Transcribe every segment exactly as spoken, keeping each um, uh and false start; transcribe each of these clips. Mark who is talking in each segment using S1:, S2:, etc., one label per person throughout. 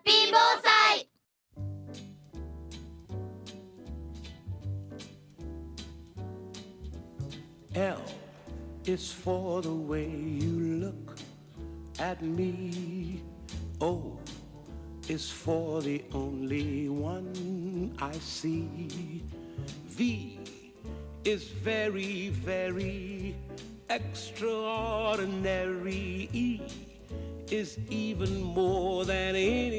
S1: ピー防災。
S2: L is for the way you look at me. O is for the only one I see. V is very, very extraordinary. E is even more than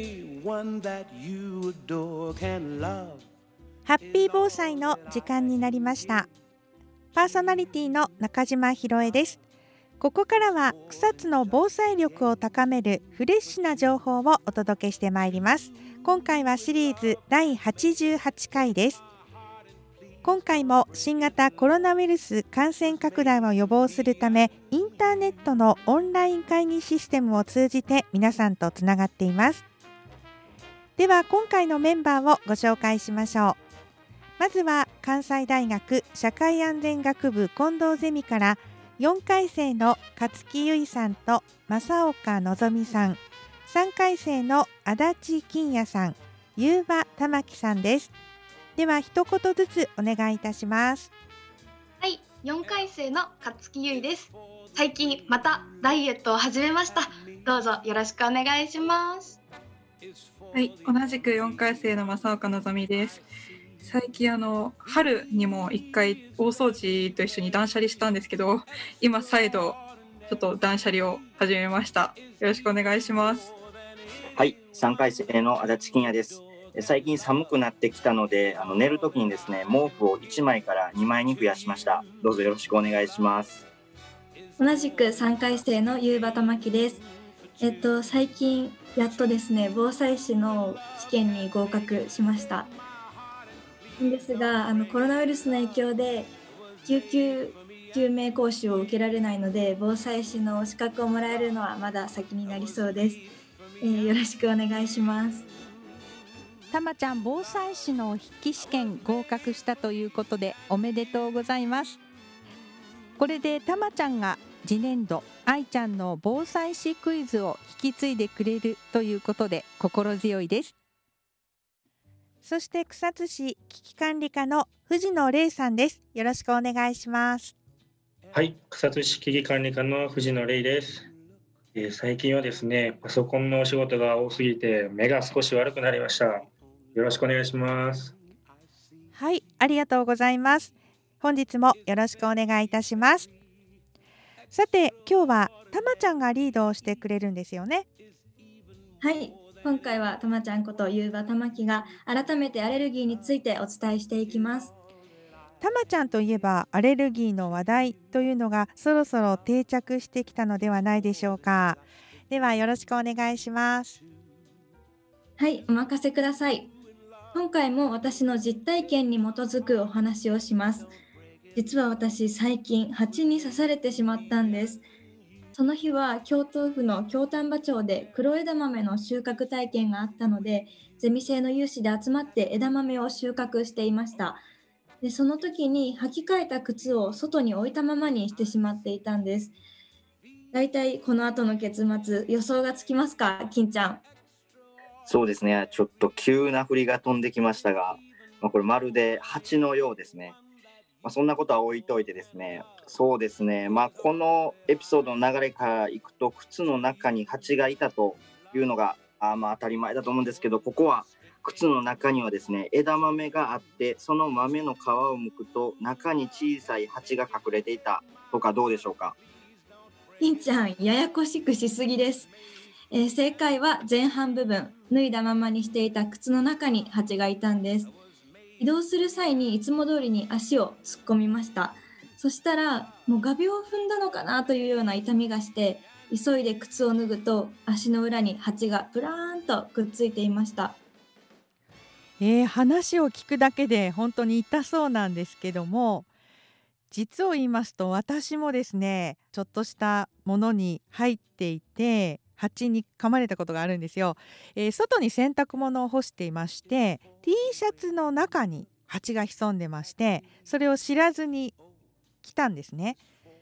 S2: anyone that you adore can love.
S3: ハッピー防災の時間になりました。パーソナリティの中島ひろえです。ここからは草津の防災力を高めるフレッシュな情報をお届けしてまいります。今回はシリーズだいはちじゅうはちかいです。今回も新型コロナウイルス感染拡大を予防するため、インターネットのオンライン会議システムを通じて皆さんとつながっています。では今回のメンバーをご紹介しましょう。まずは関西大学社会安全学部近藤ゼミからよんかい生の勝木由衣さんと正岡のぞみさん、さんかい生の足立金也さん、ゆうばたまきさんです。では一言ずつお願いいたします。
S4: はい、よんかい生の勝木由衣です。最近またダイエットを始めました。どうぞよろしくお願いします。
S5: はい、同じくよんかい生の正岡のぞみです。最近あの春にも一回大掃除と一緒に断捨離したんですけど、今再度ちょっと断捨離を始めました。よろしくお願いします。
S6: はい、さんかい生の足立金也です。最近寒くなってきたので、あの寝るときにですね、毛布をいちまいからにまいに増やしました。どうぞよろしくお願いします。
S7: 同じくさんかい生のゆうばたまきです。えっと最近やっとですね、防災士の試験に合格しました。ですが、あのコロナウイルスの影響で救急救命講習を受けられないので、防災士の資格をもらえるのはまだ先になりそうです。えー、よろしくお願いします。
S3: たまちゃん、防災士の筆記試験合格したということでおめでとうございます。これでたまちゃんが次年度愛ちゃんの防災士クイズを引き継いでくれるということで心強いです。そして草津市危機管理課の藤野玲さんです。よろしくお願いします。
S8: はい、草津市危機管理課の藤野玲です。えー、最近はですね、パソコンのお仕事が多すぎて目が少し悪くなりました。よろしくお願いします。
S3: はい、ありがとうございます。本日もよろしくお願いいたします。さて、今日はたまちゃんがリードをしてくれるんですよね。
S7: はい、今回はたまちゃんことゆうばたまきが改めてアレルギーについてお伝えしていきます。
S3: たまちゃんといえばアレルギーの話題というのがそろそろ定着してきたのではないでしょうか。ではよろしくお願いします。
S7: はい、お任せください。今回も私の実体験に基づくお話をします。実は私、最近蜂に刺されてしまったんです。その日は京都府の京丹波町で黒枝豆の収穫体験があったので、ゼミ生の有志で集まって枝豆を収穫していました。で、その時に履き替えた靴を外に置いたままにしてしまっていたんです。だいたいこの後の結末、予想がつきますか、金ちゃん。
S6: そうですね、ちょっと急な振りが飛んできましたが、まあ、これまるで蜂のようですね。まあ、そんなことは置いといてですね、そうですね、まあ、このエピソードの流れからいくと、靴の中に蜂がいたというのがあまあ当たり前だと思うんですけど、ここは靴の中にはですね、枝豆があって、その豆の皮を剥くと中に小さい蜂が隠れていたとか、どうでしょうか。
S7: 金ちゃん、ややこしくしすぎです。えー、正解は前半部分、脱いだままにしていた靴の中に蜂がいたんです。移動する際にいつも通りに足を突っ込みました。そしたらもう画鋲を踏んだのかなというような痛みがして、急いで靴を脱ぐと足の裏に蜂がプラーンとくっついていました。
S3: えー、話を聞くだけで本当に痛そうなんですけども、実を言いますと私もですね、ちょっとしたものに入っていて蜂に噛まれたことがあるんですよ。えー、外に洗濯物を干していまして、 T シャツの中に蜂が潜んでまして、それを知らずに来たんですね。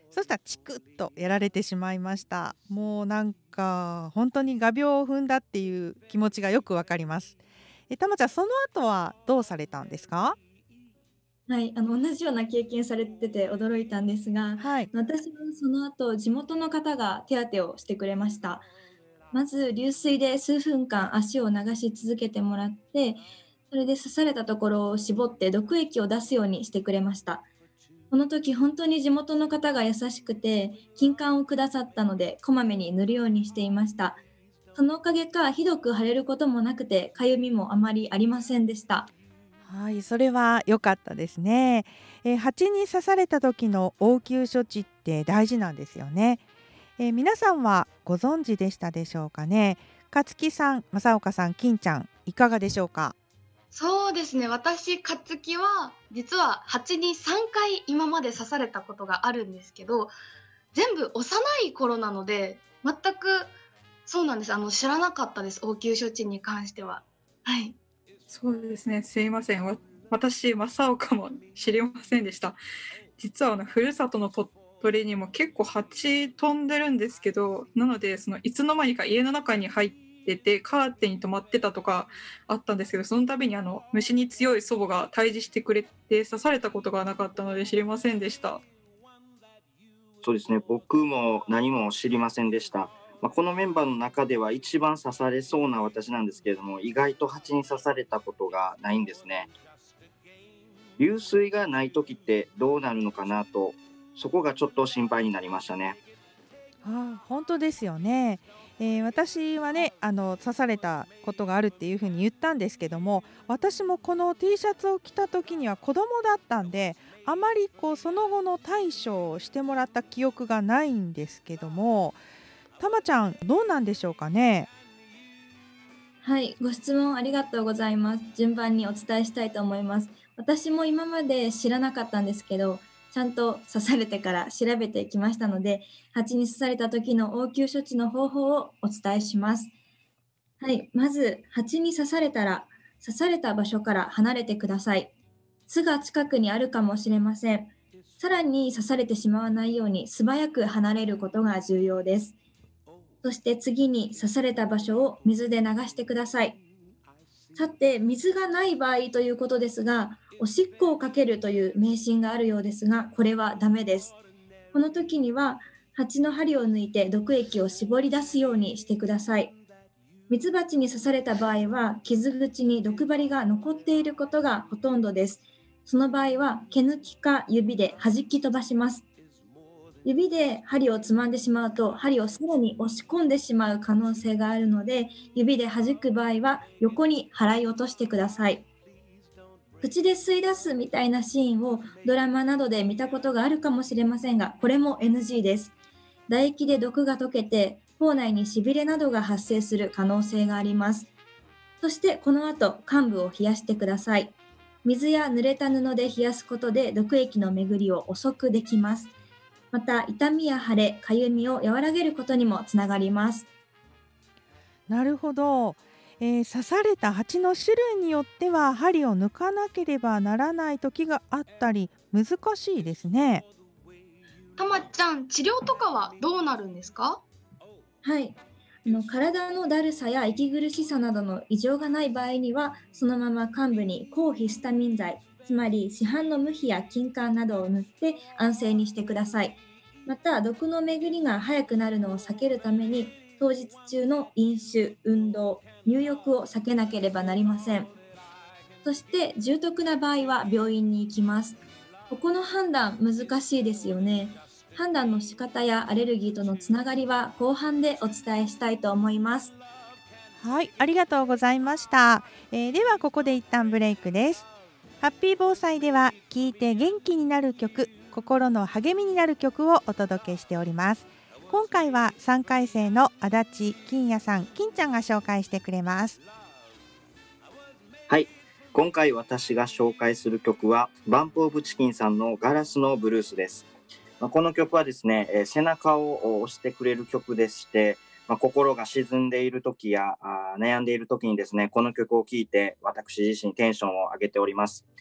S3: そしたらチクッとやられてしまいました。もうなんか本当に画鋲を踏んだっていう気持ちがよくわかります。えたまちゃん、その後はどうされたんですか？
S7: はい、あの同じような経験されてて驚いたんですが、
S3: はい。
S7: 私はその後地元の方が手当てをしてくれました。まず流水で数分間足を流し続けてもらって、それで刺されたところを絞って毒液を出すようにしてくれました。この時本当に地元の方が優しくて、金柑をくださったのでこまめに塗るようにしていました。そのおかげかひどく腫れることもなくて、かゆみもあまりありませんでした。
S3: はい、それは良かったですね。えー蜂に刺された時の応急処置って大事なんですよね。えー皆さんはご存知でしたでしょうかね。勝木さん、正岡さん、金ちゃん、いかがでしょうか？
S4: そうですね、私勝木は実は蜂にさんかい今まで刺されたことがあるんですけど、全部幼い頃なので全く、そうなんです、あの知らなかったです、応急処置に関しては。はい。
S5: そうですね、すいません。わ私、正岡も知りませんでした。実はあのふるさとの鳥取にも結構蜂飛んでるんですけど、なのでそのいつの間にか家の中に入っててカーテンに止まってたとかあったんですけど、その度にあの虫に強い祖母が退治してくれて刺されたことがなかったので知りませんでした。
S6: そうですね、僕も何も知りませんでした。まあ、このメンバーの中では一番刺されそうな私なんですけれども、意外と蜂に刺されたことがないんですね。流水がない時ってどうなるのかなと、そこがちょっと心配になりましたね。
S3: ああ、本当ですよね。えー私はね、あの刺されたことがあるっていうふうに言ったんですけども、私もこの T シャツを着た時には子供だったんで、あまりこうその後の対処をしてもらった記憶がないんですけども、たまちゃんどうなんでしょうかね。
S7: はい、ご質問ありがとうございます。順番にお伝えしたいと思います。私も今まで知らなかったんですけど、ちゃんと刺されてから調べてきましたので、蜂に刺された時の応急処置の方法をお伝えします。はい、まず蜂に刺されたら、刺された場所から離れてください。巣が近くにあるかもしれません。さらに刺されてしまわないように素早く離れることが重要です。そして次に刺された場所を水で流してください。さて、水がない場合ということですが、おしっこをかけるという迷信があるようですが、これはダメです。この時には、蜂の針を抜いて毒液を絞り出すようにしてください。ミツバチに刺された場合は、傷口に毒針が残っていることがほとんどです。その場合は、毛抜きか指で弾き飛ばします。指で針をつまんでしまうと、針をさらに押し込んでしまう可能性があるので、指で弾く場合は横に払い落としてください。口で吸い出すみたいなシーンをドラマなどで見たことがあるかもしれませんが、これも エヌジー です。唾液で毒が溶けて、口内にしびれなどが発生する可能性があります。そしてこの後、患部を冷やしてください。水や濡れた布で冷やすことで毒液の巡りを遅くできます。また、痛みや腫れ、かゆみを和らげることにもつながります。
S3: なるほど。えー刺された蜂の種類によっては針を抜かなければならない時があったり難しいですね。
S4: たまちゃん、治療とかはどうなるんですか？
S7: はい。あの体のだるさや息苦しさなどの異常がない場合には、そのまま患部に抗ヒスタミン剤、つまり市販の無比や金柑などを塗って安静にしてください。また、毒の巡りが早くなるのを避けるために、当日中の飲酒、運動、入浴を避けなければなりません。そして重篤な場合は病院に行きます。ここの判断難しいですよね。判断の仕方やアレルギーとのつながりは後半でお伝えしたいと思います。
S3: はい、ありがとうございました。えーではここで一旦ブレイクです。ハッピー防災では聞いて元気になる曲、心の励みになる曲をお届けしております。今回はさんかい生の足立金也さん、金ちゃんが紹介してくれます。
S6: はい、今回私が紹介する曲はバンプオブチキンさんのガラスのブルースです。まあこの曲はですね、えー背中を押してくれる曲でして、まあ心が沈んでいる時やあー悩んでいる時にですね、この曲を聴いて私自身テンションを上げております。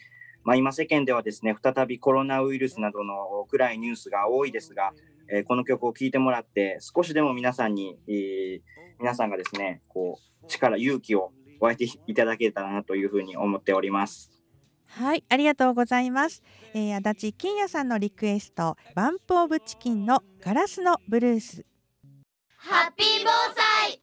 S6: まあ、今世間ではですね、再びコロナウイルスなどの暗いニュースが多いですが、えー、この曲を聴いてもらって少しでも皆さんに、えー、皆さんがですねこう力勇気を湧いていただけたらなというふうに思っております。
S3: はい、ありがとうございます。えー、足立金也さんのリクエスト、バンプオブチキンのガラスのブルース。
S1: ハッピー防災。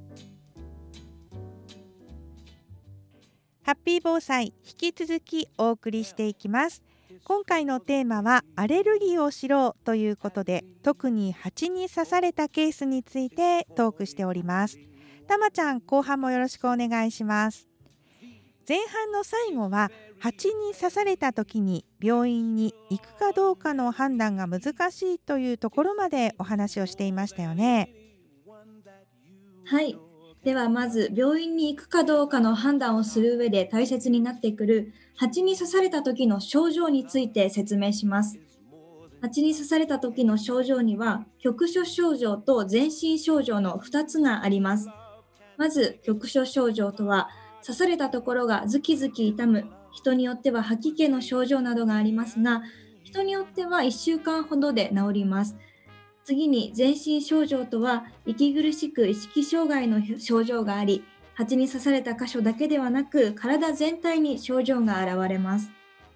S3: ハッピー防災、引き続きお送りしていきます。今回のテーマはアレルギーを知ろうということで、特に蜂に刺されたケースについてトークしております。たまちゃん、後半もよろしくお願いします。前半の最後は蜂に刺された時に病院に行くかどうかの判断が難しいというところまでお話をしていましたよね。
S7: はい、ではまず病院に行くかどうかの判断をする上で大切になってくる蜂に刺された時の症状について説明します。蜂に刺された時の症状には局所症状と全身症状のふたつがあります。まず局所症状とは、刺されたところがズキズキ痛む、人によっては吐き気の症状などがありますが、人によってはいっしゅうかんほどで治ります。次に全身症状とは、息苦しく意識障害の症状があり、蜂に刺された箇所だけではなく体全体に症状が現れます。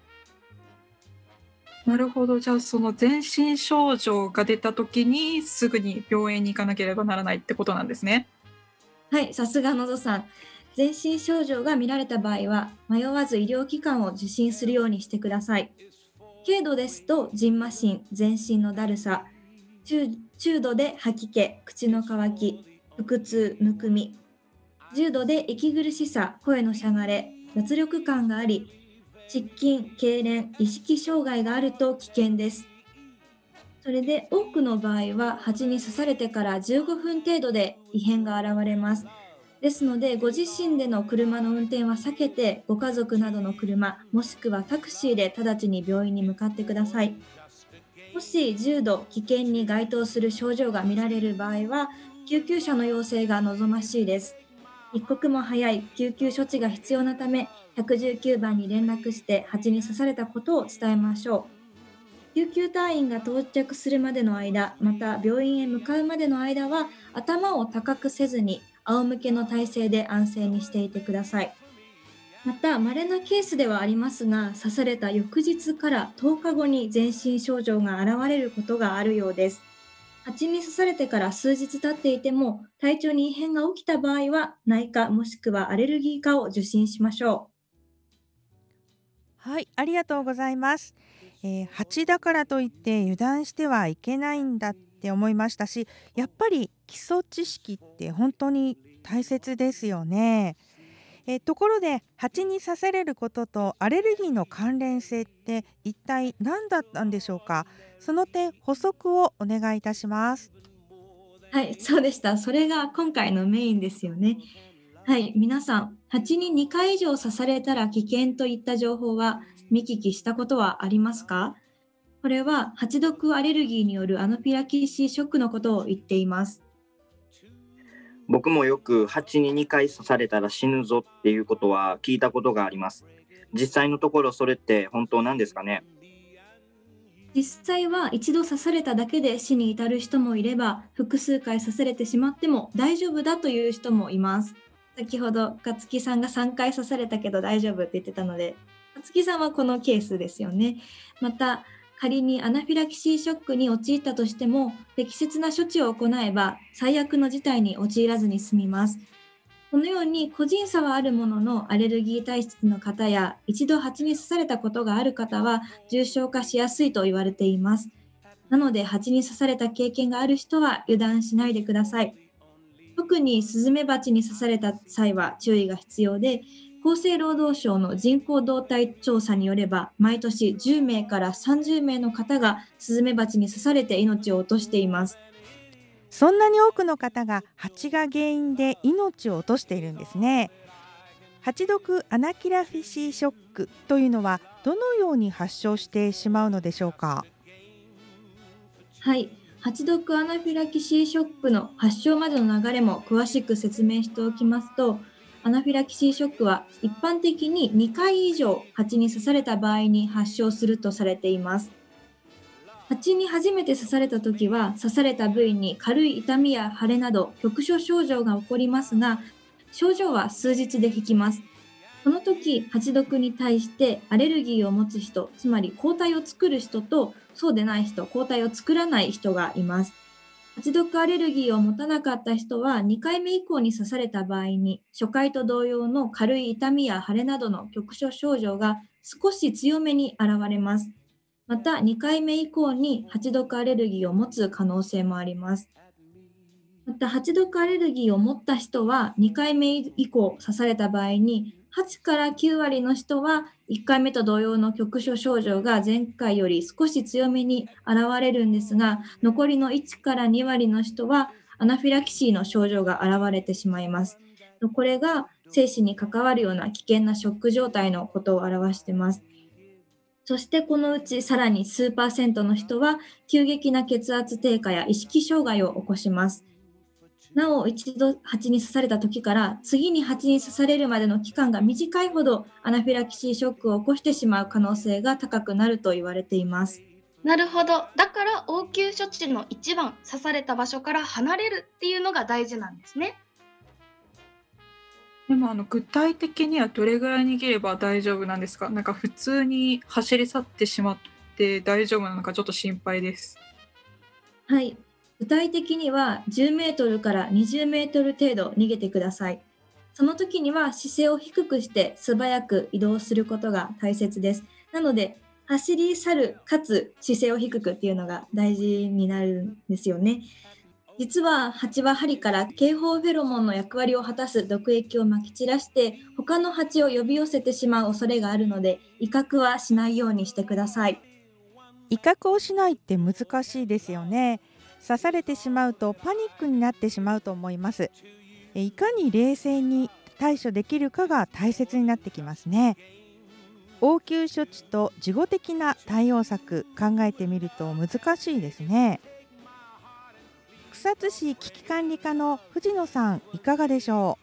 S5: なるほど。じゃあその全身症状が出た時にすぐに病院に行かなければならないってことなんですね。
S7: はい、さすがのぞさん。全身症状が見られた場合は迷わず医療機関を受診するようにしてください。軽度ですと蕁麻疹、全身のだるさ、 中, 中度で吐き気、口の渇き、腹痛、むくみ、重度で息苦しさ、声のしゃがれ、脱力感があり、失禁、痙攣、意識障害があると危険です。それで多くの場合は蜂に刺されてからじゅうごふん程度で異変が現れます。ですのでご自身での車の運転は避けて、ご家族などの車もしくはタクシーで直ちに病院に向かってください。もし重度危険に該当する症状が見られる場合は救急車の要請が望ましいです。一刻も早い救急処置が必要なためいちいちきゅうばんに連絡して蜂に刺されたことを伝えましょう。救急隊員が到着するまでの間、また病院へ向かうまでの間は頭を高くせずに仰向けの体勢で安静にしていてください。また稀なケースではありますが、刺された翌日からとおかごに全身症状が現れることがあるようです。蜂に刺されてから数日経っていても体調に異変が起きた場合は内科もしくはアレルギー科を受診しましょ
S3: う。はい、ありがとうございます。えー、蜂だからといって油断してはいけないんだって思いましたし、やっぱり基礎知識って本当に大切ですよね。えー、ところで蜂に刺されることとアレルギーの関連性って一体何だったんでしょうか。その点補足をお願いいたします。
S7: はい、そうでした。それが今回のメインですよね。はい、皆さん、蜂ににかい以上刺されたら危険といった情報は見聞きしたことはありますか？これは蜂毒アレルギーによるアナフィラキシーショックのことを言っています。
S6: 僕もよく蜂ににかい刺されたら死ぬぞっていうことは聞いたことがあります。実際のところそれって本当なんですかね？
S7: 実際は一度刺されただけで死に至る人もいれば、複数回刺されてしまっても大丈夫だという人もいます。先ほど勝木さんがさんかい刺されたけど大丈夫って言ってたので、勝木さんはこのケースですよね。また仮にアナフィラキシーショックに陥ったとしても適切な処置を行えば最悪の事態に陥らずに済みます。このように個人差はあるものの、アレルギー体質の方や一度蜂に刺されたことがある方は重症化しやすいと言われています。なので蜂に刺された経験がある人は油断しないでください。特にスズメバチに刺された際は注意が必要で、厚生労働省の人口動態調査によれば毎年じゅうめいからさんじゅうめいの方がスズメバチに刺されて命を落としています。
S3: そんなに多くの方が蜂が原因で命を落としているんですね。蜂毒アナキラフィシーショックというのはどのように発症してしまうのでしょうか？
S7: はい、蜂毒アナフィラキシーショックの発症までの流れも詳しく説明しておきますと、 アナフィラキシーショックは一般的ににかい以上蜂に刺された場合に発症するとされています。蜂に初めて刺されたときは、刺された部位に軽い痛みや腫れなど局所症状が起こりますが、症状は数日で引きます。この時、蜂毒に対してアレルギーを持つ人、つまり抗体を作る人とそうでない人、抗体を作らない人がいます。蜂毒アレルギーを持たなかった人はにかいめ以降に刺された場合に、初回と同様の軽い痛みや腫れなどの局所症状が少し強めに現れます。またにかいめ以降に蜂毒アレルギーを持つ可能性もあります。また蜂毒アレルギーを持った人はにかいめ以降刺された場合にはちからきゅうわりの人はいっかいめと同様の局所症状が前回より少し強めに現れるんですが、残りのいちからにわりの人はアナフィラキシーの症状が現れてしまいます。これが生死に関わるような危険なショック状態のことを表しています。そしてこのうちさらに数パーセントの人は急激な血圧低下や意識障害を起こします。なお一度蜂に刺された時から次に蜂に刺されるまでの期間が短いほどアナフィラキシーショックを起こしてしまう可能性が高くなると言われています。
S4: なるほど。だから応急処置の一番、刺された場所から離れるっていうのが大事なんですね。
S5: でもあの具体的にはどれぐらい逃げれば大丈夫なんですか？なんか普通に走り去ってしまって大丈夫なのかちょっと心配です。
S7: はい。具体的にはじゅうメートルからにじゅうメートル程度逃げてください。その時には姿勢を低くして素早く移動することが大切です。なので走り去るかつ姿勢を低くっていうのが大事になるんですよね。実は蜂は針から警報フェロモンの役割を果たす毒液をまき散らして他の蜂を呼び寄せてしまう恐れがあるので、威嚇はしないようにしてください。
S3: 威嚇をしないって難しいですよね。刺されてしまうとパニックになってしまうと思います。いかに冷静に対処できるかが大切になってきますね。応急処置と事後的な対応策考えてみると難しいですね。草津市危機管理課の藤野さん、いかがでしょ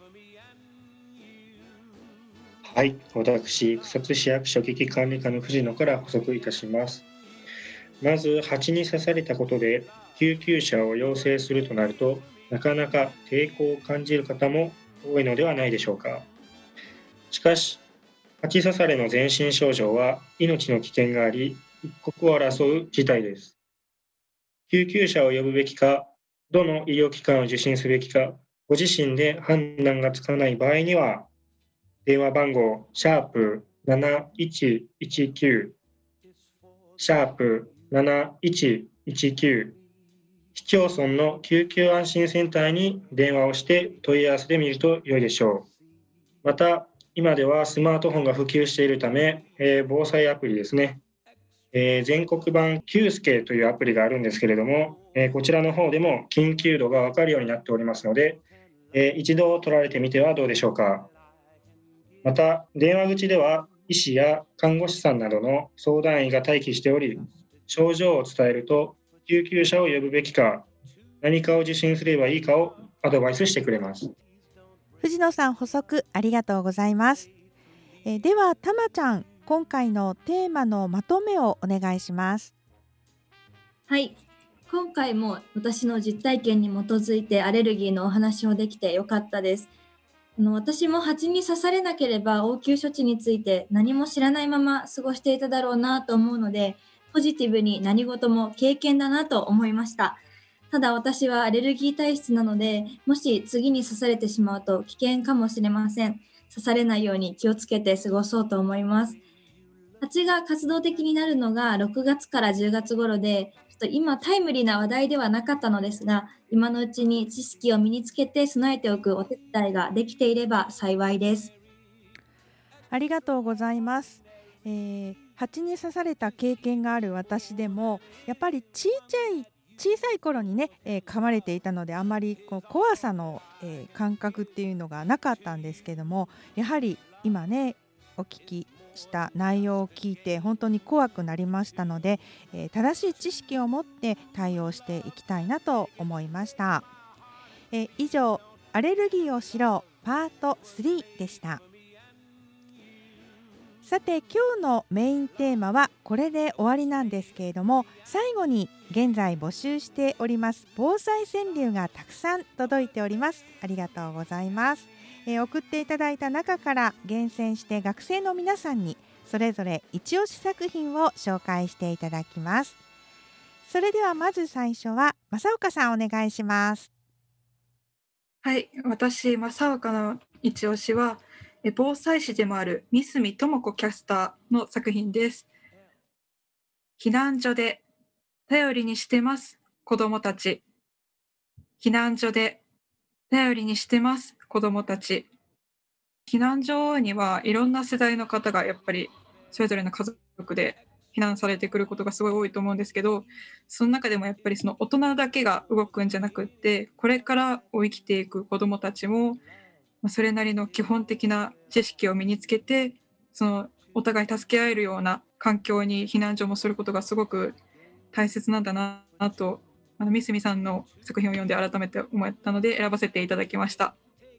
S8: う。はい、私草津市役所危機管理課の藤野から補足いたします。まず蜂に刺されたことで救急車を要請するとなると、なかなか抵抗を感じる方も多いのではないでしょうか。しかし蜂刺されの全身症状は命の危険があり、一刻を争う事態です。救急車を呼ぶべきか、どの医療機関を受診すべきか、ご自身で判断がつかない場合には、電話番号シャープなないちいちきゅう、シャープなないちいちきゅう、市町村の救急安心センターに電話をして問い合わせてみると良いでしょう。また、今ではスマートフォンが普及しているため、えー、防災アプリですね、えー、全国版キュースケというアプリがあるんですけれども、えー、こちらの方でも緊急度が分かるようになっておりますので、えー、一度取られてみてはどうでしょうか。また、電話口では医師や看護師さんなどの相談員が待機しており、症状を伝えると救急車を呼ぶべきか、何かを受診すればいいかをアドバイスしてくれます。
S3: 藤野さん、補足ありがとうございます。えではたまちゃん、今回のテーマのまとめをお願いします。
S7: はい、今回も私の実体験に基づいてアレルギーのお話をできてよかったです。あの私も蜂に刺されなければ応急処置について何も知らないまま過ごしていただろうなと思うので、ポジティブに何事も経験だなと思いました。ただ私はアレルギー体質なので、もし次に刺されてしまうと危険かもしれません。刺されないように気をつけて過ごそうと思います。蜂が活動的になるのがろくがつからじゅうがつ頃で、ちょっと今タイムリーな話題ではなかったのですが、今のうちに知識を身につけて備えておくお手伝いができていれば幸いです。
S3: ありがとうございます。えー、蜂に刺された経験がある私でも、やっぱり小さい小さい頃にね、えー、噛まれていたので、あまりこう怖さの、えー、感覚っていうのがなかったんですけども、やはり今ねお聞きした内容を聞いて本当に怖くなりましたので、えー、正しい知識を持って対応していきたいなと思いました。えー、以上、アレルギーを知ろうパートスリーでした。さて今日のメインテーマはこれで終わりなんですけれども、最後に現在募集しております防災川柳がたくさん届いております。ありがとうございます。えー、送っていただいた中から厳選して学生の皆さんにそれぞれ一押し作品を紹介していただきます。それではまず最初は正岡さんお願いします。
S5: はい、私正岡の一押しは防災士でもある三角智子キャスターの作品です。避難所で頼りにしてます子どもたち。避難所で頼りにしてます子どもたち。避難所にはいろんな世代の方がやっぱりそれぞれの家族で避難されてくることがすごい多いと思うんですけど、その中でもやっぱりその大人だけが動くんじゃなくって、これからを生きていく子どもたちもそれなりの基本的な知識を身につけて、そのお互い助け合えるような環境に避難所もすることがすごく大切なんだなと、あの三角さんの作品を読んで改めて思ったので選ばせていただきました。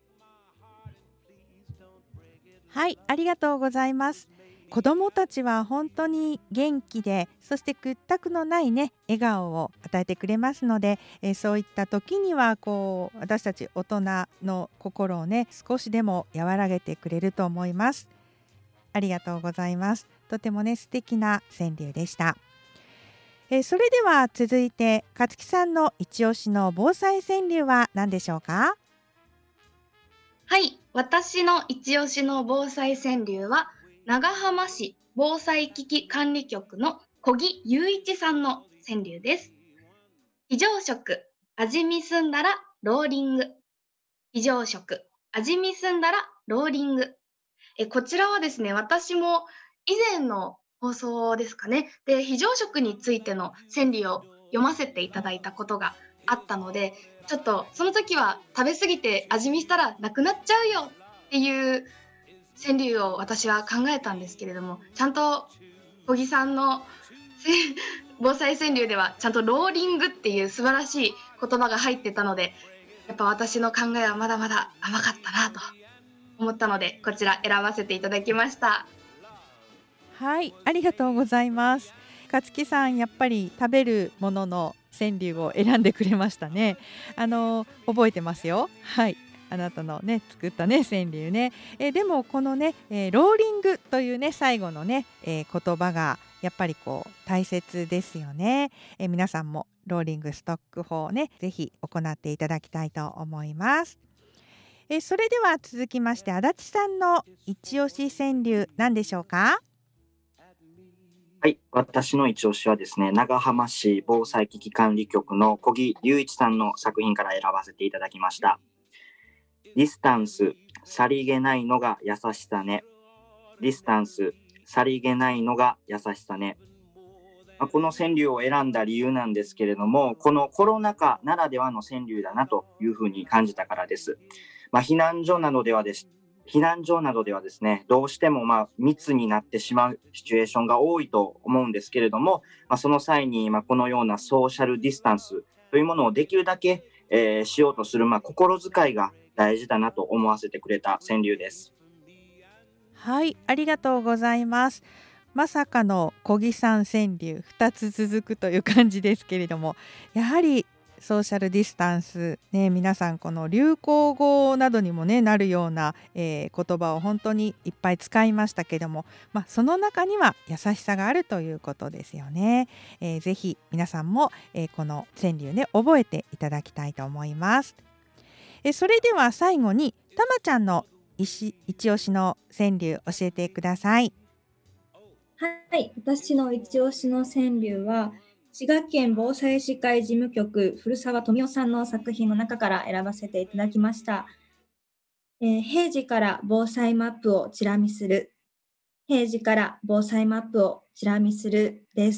S3: はい、ありがとうございます。子どもたちは本当に元気で、そして屈託のないね笑顔を与えてくれますので、えー、そういった時にはこう私たち大人の心をね少しでも和らげてくれると思います。ありがとうございます。とてもね素敵な川柳でした。えー、それでは続いて勝木さんの一押しの防災川柳は何でしょうか？
S4: はい、私の一押しの防災川柳は長浜市防災危機管理局の小木雄一さんの川柳です。非常食味見済んだらローリング。非常食味見済んだらローリング。えこちらはですね、私も以前の放送ですかねで非常食についての川柳を読ませていただいたことがあったので、ちょっとその時は食べ過ぎて味見したらなくなっちゃうよっていう川柳を私は考えたんですけれども、ちゃんと小木さんの防災川柳ではちゃんとローリングっていう素晴らしい言葉が入ってたので、やっぱ私の考えはまだまだ甘かったなと思ったので、こちら選ばせていただきました。
S3: はい、ありがとうございます。勝木さんやっぱり食べるものの川柳を選んでくれましたね。あの覚えてますよ。はい、あなたのね作ったね川柳ね。えでもこのね、えー、ローリングというね最後のね、えー、言葉がやっぱりこう大切ですよね。えー、皆さんもローリングストック法をねぜひ行っていただきたいと思います。えー、それでは続きまして足立さんの一押し川柳何でしょうか？
S6: はい、私の一押しはですね、長浜市防災危機管理局の小木雄一さんの作品から選ばせていただきました。ディスタンス、さりげないのが優しさね。ディスタンス、さりげないのが優しさね。まあ、この川柳を選んだ理由なんですけれども、このコロナ禍ならではの川柳だなというふうに感じたからです。まあ、避難所などではです避難所などではですね、どうしてもまあ密になってしまうシチュエーションが多いと思うんですけれども、まあ、その際にまあこのようなソーシャルディスタンスというものをできるだけ、えー、しようとするまあ心遣いが大事だなと思わせてくれた川柳です。
S3: はい、ありがとうございます。まさかの小木さん川柳ふたつ続くという感じですけれども、やはりソーシャルディスタンス、ね、皆さんこの流行語などにも、ね、なるような、えー、言葉を本当にいっぱい使いましたけども、まあ、その中には優しさがあるということですよね。えー、ぜひ皆さんも、えー、この川柳ね覚えていただきたいと思います。えー、それでは最後にたまちゃんの一押しの川柳教えてください。
S7: はい、私の一押しの川柳は滋賀県防災士会事務局古澤富夫さんの作品の中から選ばせていただきました。えー、平時から防災マップをチラ見する。平時から防災マップをチラ見するです。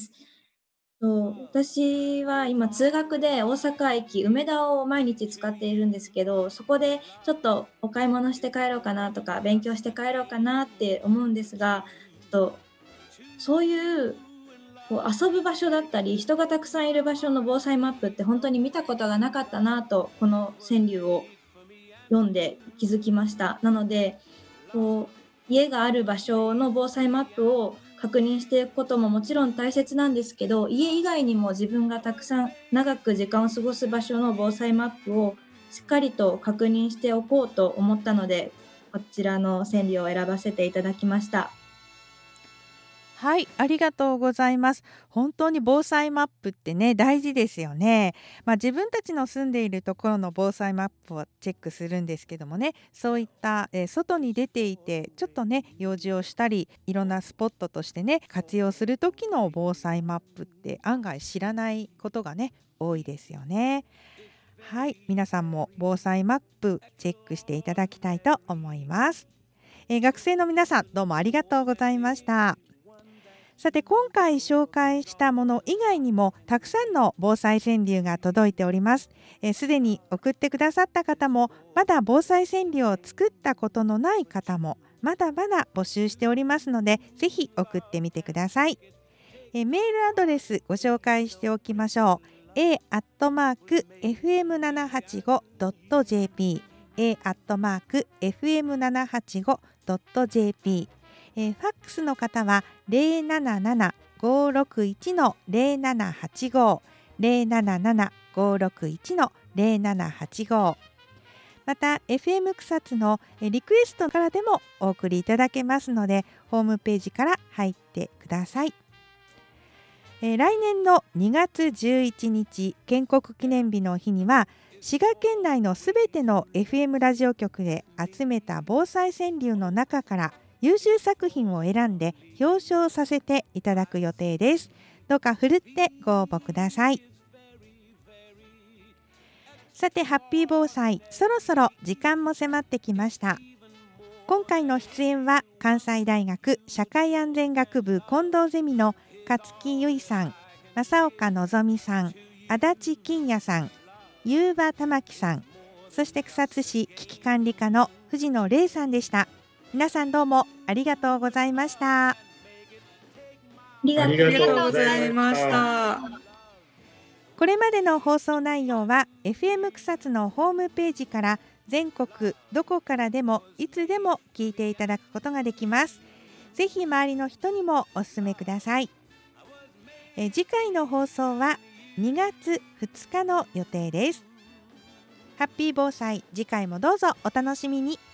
S7: 私は今通学で大阪駅梅田を毎日使っているんですけど、そこでちょっとお買い物して帰ろうかなとか勉強して帰ろうかなって思うんですが、ちょっとそういうこう遊ぶ場所だったり人がたくさんいる場所の防災マップって本当に見たことがなかったなと、この川柳を読んで気づきました。なのでこう家がある場所の防災マップを確認していくことももちろん大切なんですけど、家以外にも自分がたくさん長く時間を過ごす場所の防災マップをしっかりと確認しておこうと思ったので、こちらの川柳を選ばせていただきました。
S3: はい、ありがとうございます。本当に防災マップってね、大事ですよね。まあ、自分たちの住んでいるところの防災マップをチェックするんですけどもね、そういった、えー外に出ていてちょっとね用事をしたり、いろんなスポットとしてね活用する時の防災マップって案外知らないことがね多いですよね。はい、皆さんも防災マップチェックしていただきたいと思います。えー学生の皆さん、どうもありがとうございました。さて、今回紹介したもの以外にもたくさんの防災川柳が届いております。すでに送ってくださった方も、まだ防災川柳を作ったことのない方もまだまだ募集しておりますので、ぜひ送ってみてください。えメールアドレスご紹介しておきましょう。 エー アットマーク エフエムななはちご ドット ジェーピー エー アットマーク エフエムななはちご ドット ジェーピー、えー、ファックスの方は ゼロなななな ごーろくいち の ゼロななはちご ゼロなななな ごーろくいち の ゼロななはちご、また エフエム 草津のリクエストからでもお送りいただけますので、ホームページから入ってください。えー、来年のにがつじゅういちにち建国記念日の日には、滋賀県内のすべての エフエム ラジオ局で集めた防災川柳の中から優秀作品を選んで表彰させていただく予定です。どうかふるってご応募ください。さて、ハッピー防災、そろそろ時間も迫ってきました。今回の出演は関西大学社会安全学部近藤ゼミの勝木由衣さん、正岡のぞみさん、足立金也さん、夕場玉木さん、そして草津市危機管理課の藤野玲さんでした。皆さんどうもありがとうございました。
S7: ありがとうございました。
S3: これまでの放送内容は エフエム 草津のホームページから全国どこからでもいつでも聞いていただくことができます。ぜひ周りの人にもお勧めください。え次回の放送はにがつふつかの予定です。ハッピー防災、次回もどうぞお楽しみに。